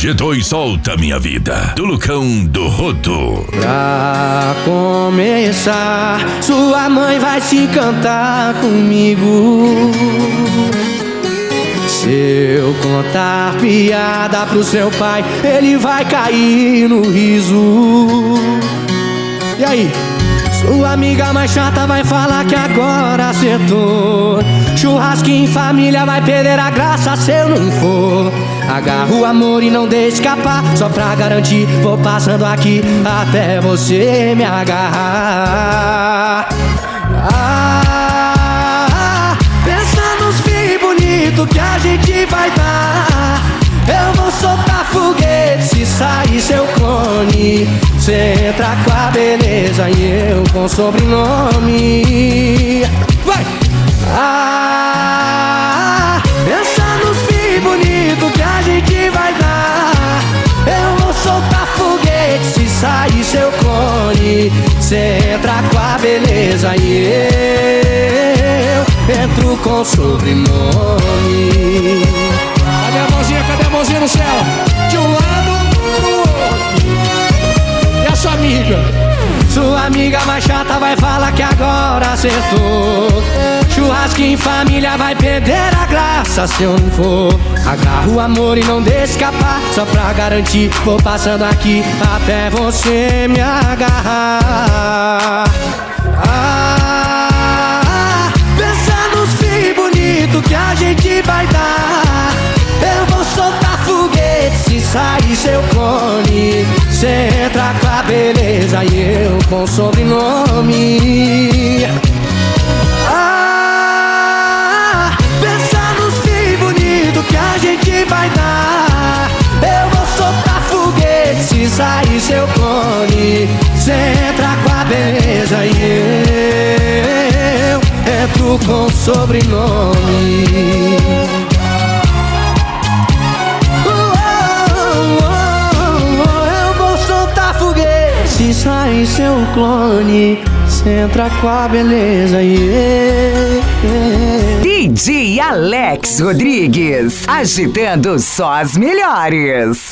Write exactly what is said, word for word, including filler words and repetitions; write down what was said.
G dois solta minha vida, do Lucão do Rodo. Pra começar, sua mãe vai se encantar comigo. Se eu contar piada pro seu pai, ele vai cair no riso. E aí? Sua amiga mais chata vai falar que agora acertou. Churrasco em família vai perder a graça se eu não for. Agarra o amor e não deixe escapar. Só pra garantir, vou passando aqui até você me agarrar. Ah, pensa nos filhos bonitos que a gente vai dar. Eu vou soltar foguete se sair seu clone. Cê entra com a beleza e eu com sobrenome. Vai! Ah, pensa nos filhos bonitos que a gente vai dar. Eu vou soltar foguete se sair seu clone. Cê entra com a beleza e eu entro com sobrenome. Cadê a mãozinha, cadê a mãozinha no céu? De um lado pro outro. E a sua amiga? Sua amiga mais chata vai falar que agora acertou. Churrasco em família vai perder a graça se eu não for. Agarra o amor e não deixe escapar. Só pra garantir, vou passando aqui até você me agarrar. Ah, pensa nos filhos bonitos que a gente vai dar. Eu vou soltar foguete se sair seu clone. Cê entra com a beleza e eu com sobrenome. Ah, pensa nos filhos bonitos que a gente vai dar. Eu vou soltar foguete se sair seu clone. Cê entra com a beleza e eu entro com sobrenome. Se sair seu clone, cê entra com a beleza, yeah, yeah. D J Alex Rodrigues, agitando só as melhores.